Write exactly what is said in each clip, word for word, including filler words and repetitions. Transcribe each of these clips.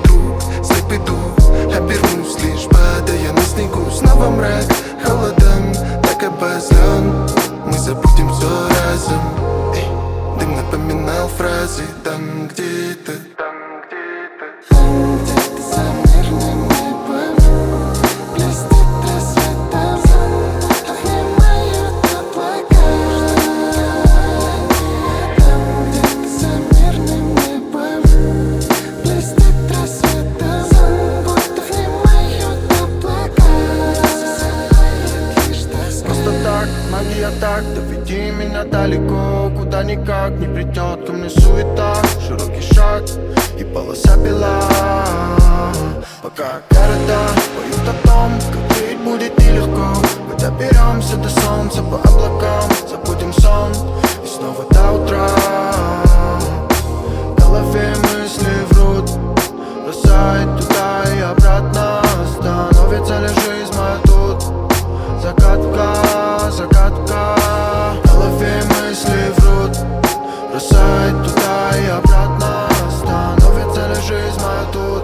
друг, слеп иду, обернусь, лишь падая на снегу. Снова мрак, холодом, так обозлен. Мы забудем все разом. Эй, дым напоминал фразы. Там где-то, там где-то, там где-то за мирным небом блестит рассветом, обнимают облака. Там где-то за мирным небом блестит рассветом, будто внимают облака. Просто так, магия так, доведи меня далеко, куда никак не придет ко мне суета. Широкий шаг и полоса бела, пока города поют о том, как жить будет нелегко. Мы доберемся до солнца по облакам, забудем сон и снова до утра. В голове мысли врут, бросает туда и обратно. Становится ли жизнь моя тут? Загадка, загадка. В голове мысли врут, бросает туда и обратно. Становится ли жизнь моя тут?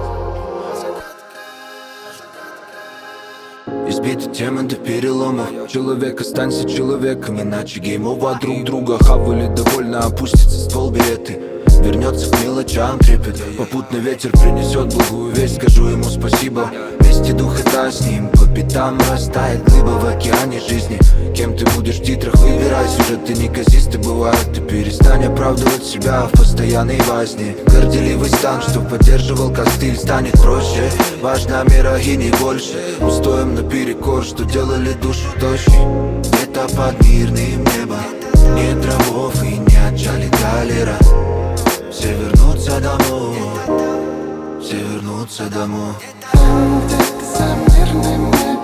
Избиты темы до переломов. Человек, останься человеком, иначе гейм-овер. Друг друга хавали, довольно опустится ствол береты. Вернется к мелочам трепет. Попутный ветер принесет благую весть. Скажу ему спасибо. Вести дух это с ним. По пятам растает глыба в океане жизни. Кем ты будешь в титрах, выбирай. Сюжеты неказисты бывают. Ты перестань оправдывать себя в постоянной возне. Горделивый стан, что поддерживал костыль, станет проще. Важна мера и не больше. Устоем наперекор, что делали душу тощей. Это под мирным небом. Нет травов и не отжали галера. Все вернутся домой, все вернутся домой. Там где-то за мирным небом